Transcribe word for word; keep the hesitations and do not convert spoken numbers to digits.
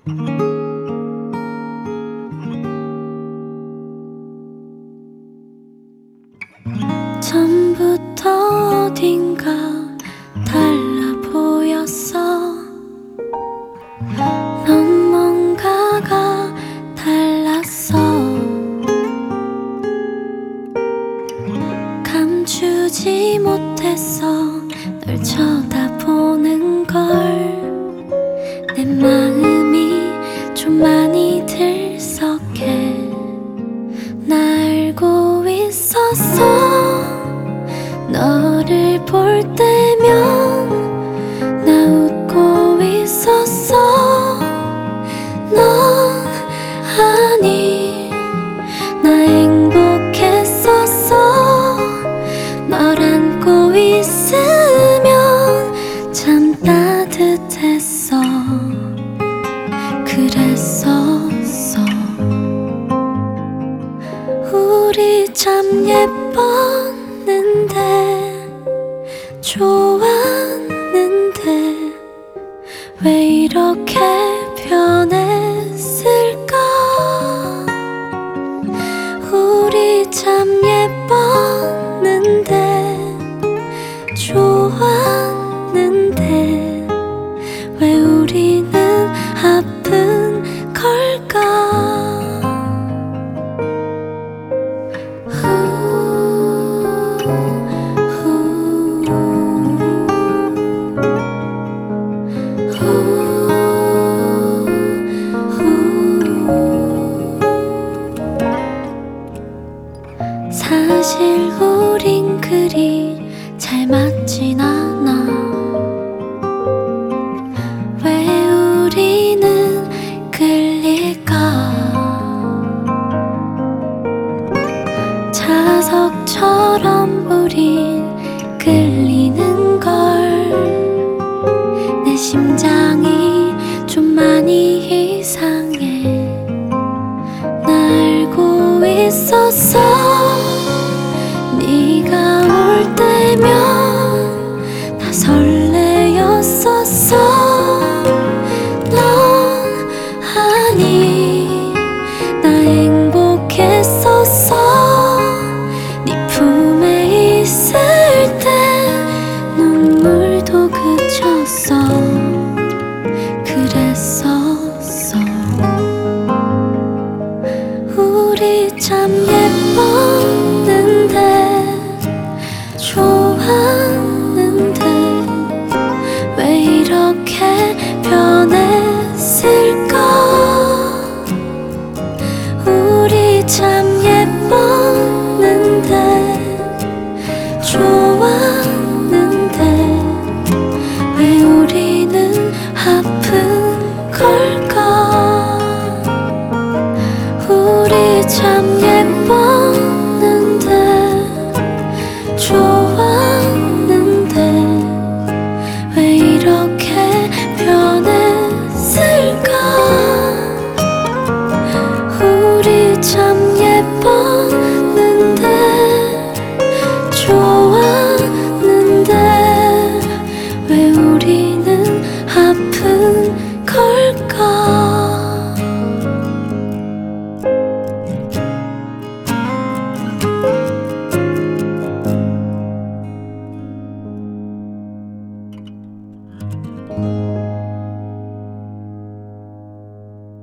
전부터 어딘가 달라 보였어. 넌 뭔가가 달랐어. 감추지 못했어. 널 쳐다보는 걸. 내 마음이 좀 많이 들썩해. 나 알고 있었어. 너를 볼 때면 나 웃고 있었어. 넌 아니 나 행복했었어. 널 안고 있으면 참 따뜻했어. 그랬었어. 우리 참 예뻤는데 좋았는데 왜 이렇게 변해.